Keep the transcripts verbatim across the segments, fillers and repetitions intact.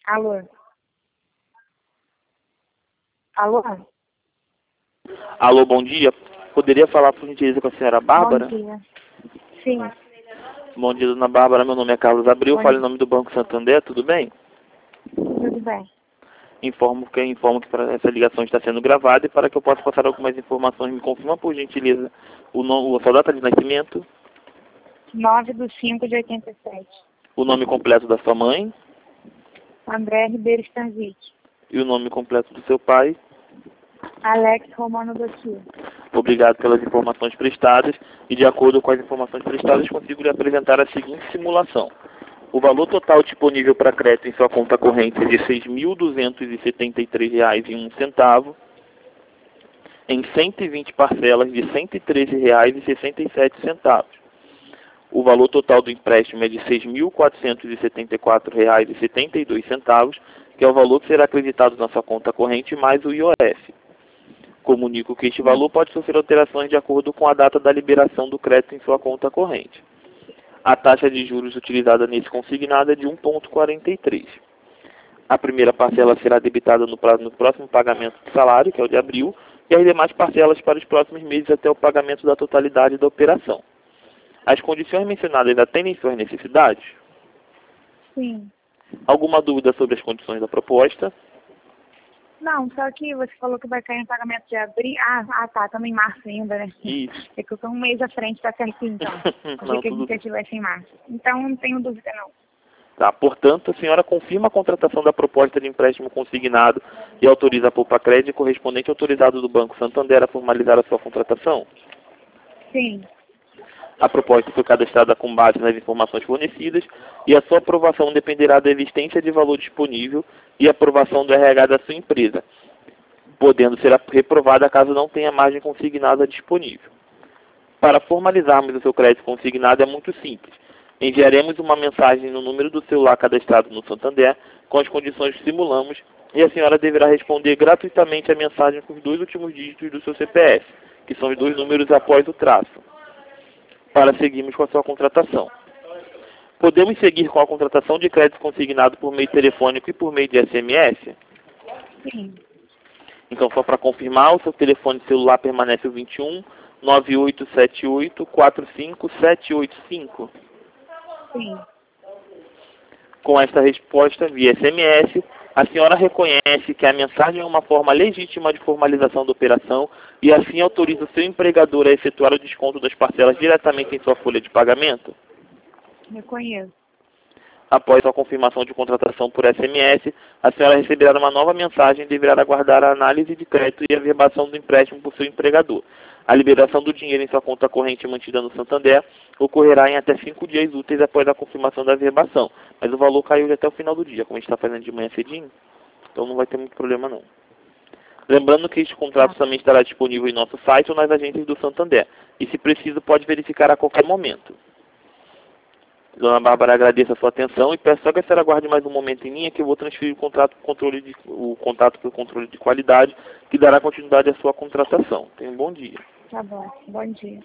Alô? Alô? Alô, bom dia. Poderia falar, por gentileza, com a senhora Bárbara? Bom dia. Sim. Bom dia, dona Bárbara. Meu nome é Carlos Abreu. Bom Falo em dia. nome do Banco Santander. Tudo bem? Tudo bem. Informo que, informo que para essa ligação está sendo gravada e para que eu possa passar algumas informações, me confirma, por gentileza, o nome, a sua data de nascimento, nove de cinco de oitenta e sete. o nome completo da sua mãe André Ribeiro Stanzic. e o nome completo do seu pai. Alex Romano do Silva. Obrigado pelas informações prestadas e, de acordo com as informações prestadas, consigo lhe apresentar a seguinte simulação. O valor total disponível para crédito em sua conta corrente é de seis mil duzentos e setenta e três reais e um centavo, em cento e vinte parcelas de cento e treze reais e sessenta e sete centavos. O valor total do empréstimo é de seis mil quatrocentos e setenta e quatro reais e setenta e dois centavos, que é o valor que será acreditado na sua conta corrente mais o I O F. Comunico que este valor pode sofrer alterações de acordo com a data da liberação do crédito em sua conta corrente. A taxa de juros utilizada nesse consignado é de um vírgula quarenta e três. A primeira parcela será debitada no, prazo, no próximo pagamento do salário, que é o de abril, e as demais parcelas para os próximos meses até o pagamento da totalidade da operação. As condições mencionadas atendem suas necessidades? Sim. Alguma dúvida sobre as condições da proposta? Não, só que você falou que vai cair em pagamento de abril. Ah, ah tá, estamos em março ainda, né? Isso. É que eu tô um mês à frente, tá certinho, então. Achei Não, que a tudo... gente já estivesse em março. Então, não tenho dúvida, não. Tá, portanto, a senhora confirma a contratação da proposta de empréstimo consignado e autoriza a Poupa Crédito correspondente autorizado do Banco Santander a formalizar a sua contratação? Sim. A proposta foi cadastrada com base nas informações fornecidas e a sua aprovação dependerá da existência de valor disponível e aprovação do R H da sua empresa, podendo ser reprovada caso não tenha margem consignada disponível. Para formalizarmos o seu crédito consignado é muito simples. Enviaremos uma mensagem no número do celular cadastrado no Santander com as condições que simulamos e a senhora deverá responder gratuitamente a mensagem com os dois últimos dígitos do seu C P F, que são os dois números após o traço, para seguirmos com a sua contratação. Podemos seguir com a contratação de crédito consignado por meio telefônico e por meio de S M S? Sim. Então, só para confirmar, o seu telefone celular permanece o vinte e um, nove oito sete oito, quatro cinco sete oito cinco? Sim. Com esta resposta via S M S, a senhora reconhece que a mensagem é uma forma legítima de formalização da operação e assim autoriza o seu empregador a efetuar o desconto das parcelas diretamente em sua folha de pagamento? Reconheço. Após a confirmação de contratação por S M S, a senhora receberá uma nova mensagem e deverá aguardar a análise de crédito e a verbação do empréstimo por seu empregador. A liberação do dinheiro em sua conta corrente mantida no Santander ocorrerá em até cinco dias úteis após a confirmação da verbação, mas o valor caiu até o final do dia, como a gente está fazendo de manhã cedinho, então não vai ter muito problema não. Lembrando que este contrato também estará disponível em nosso site ou nas agências do Santander, e se preciso pode verificar a qualquer momento. Dona Bárbara, agradeço a sua atenção e peço só que a senhora aguarde mais um momento em linha que eu vou transferir o contrato, controle de, o contato para o controle de qualidade que dará continuidade à sua contratação. Tenha um bom dia. Tá bom. Bom dia.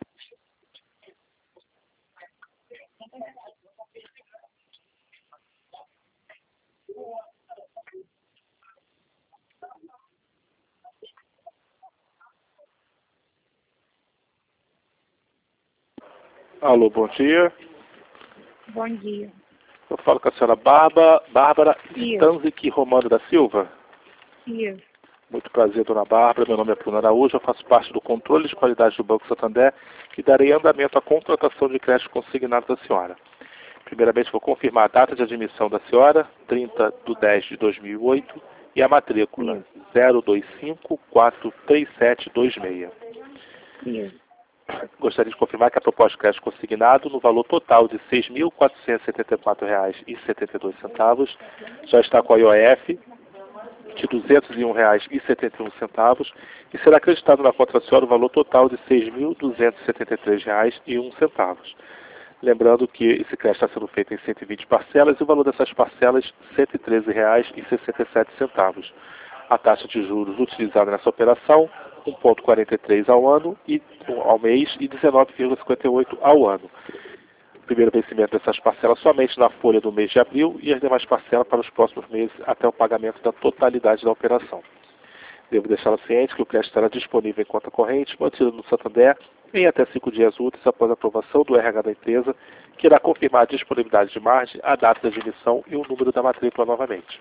Alô, bom dia. Bom dia. Eu falo com a senhora Barba, Bárbara Isso. Stanzic Romano da Silva. Isso. Muito prazer, dona Bárbara. Meu nome é Bruno Araújo. Eu faço parte do controle de qualidade do Banco Santander e darei andamento à contratação de crédito consignado da senhora. Primeiramente, vou confirmar a data de admissão da senhora, trinta de dez de dois mil e oito, e a matrícula zero dois cinco quatro três sete dois seis. Isso. Gostaria de confirmar que a proposta de crédito consignado, no valor total de seis mil quatrocentos e setenta e quatro reais e setenta e dois centavos, já está com a I O F de duzentos e um reais e setenta e um centavos e será acreditado na conta da senhora o valor total de seis mil duzentos e setenta e três reais e um centavos. Lembrando que esse crédito está sendo feito em cento e vinte parcelas e o valor dessas parcelas cento e treze reais e sessenta e sete centavos. A taxa de juros utilizada nessa operação um vírgula quarenta e três ao ano e ao mês e dezenove vírgula cinquenta e oito ao ano. Primeiro vencimento dessas parcelas somente na folha do mês de abril e as demais parcelas para os próximos meses até o pagamento da totalidade da operação. Devo deixá-la ciente que o crédito estará disponível em conta corrente, mantido no Santander, em até cinco dias úteis após a aprovação do R H da empresa, que irá confirmar a disponibilidade de margem, a data de emissão e o número da matrícula novamente.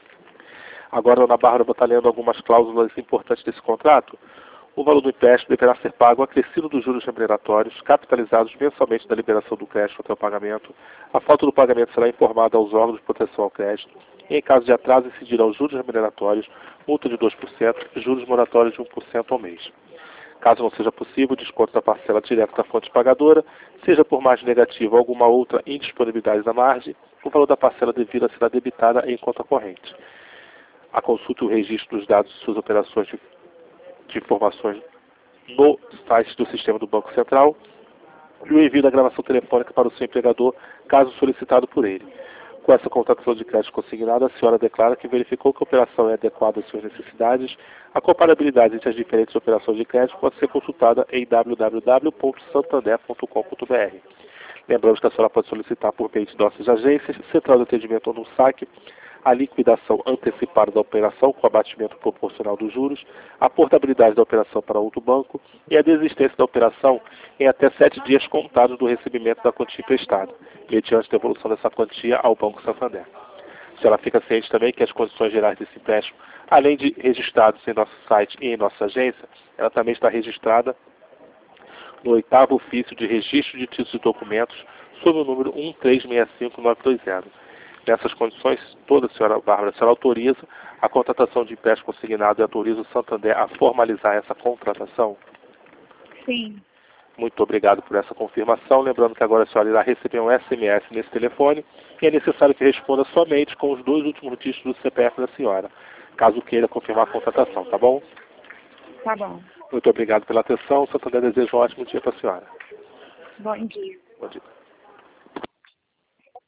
Agora, Ana Bárbara, vou estar lendo algumas cláusulas importantes desse contrato. O valor do empréstimo deverá ser pago acrescido dos juros remuneratórios, capitalizados mensalmente da liberação do crédito até o pagamento. A falta do pagamento será informada aos órgãos de proteção ao crédito. E, em caso de atraso, incidirá os juros remuneratórios, multa de dois por cento e juros moratórios de um por cento ao mês. Caso não seja possível, desconto da parcela direta da fonte pagadora, seja por margem negativa ou alguma outra indisponibilidade da margem, o valor da parcela devida será debitada em conta corrente. A consulta e o registro dos dados de suas operações de, de informações no site do sistema do Banco Central e o envio da gravação telefônica para o seu empregador, caso solicitado por ele. Com essa contratação de crédito consignado, a senhora declara que verificou que a operação é adequada às suas necessidades. A comparabilidade entre as diferentes operações de crédito pode ser consultada em w w w ponto santander ponto com ponto b r. Lembramos que a senhora pode solicitar por meio de nossas agências, central de atendimento ou no saque, a liquidação antecipada da operação com abatimento proporcional dos juros, a portabilidade da operação para outro banco e a desistência da operação em até sete dias contados do recebimento da quantia emprestada, mediante a devolução dessa quantia ao Banco Santander. A senhora fica ciente também que as condições gerais desse empréstimo, além de registrados em nosso site e em nossa agência, ela também está registrada no oitavo ofício de registro de títulos e documentos sob o número um três seis cinco nove dois zero. Nessas condições, toda a senhora Bárbara, a senhora autoriza a contratação de empréstimo consignado e autoriza o Santander a formalizar essa contratação? Sim. Muito obrigado por essa confirmação. Lembrando que agora a senhora irá receber um S M S nesse telefone e é necessário que responda somente com os dois últimos dígitos do C P F da senhora, caso queira confirmar a contratação, tá bom? Tá bom. Muito obrigado pela atenção. O Santander deseja um ótimo dia para a senhora. Bom dia. Bom dia.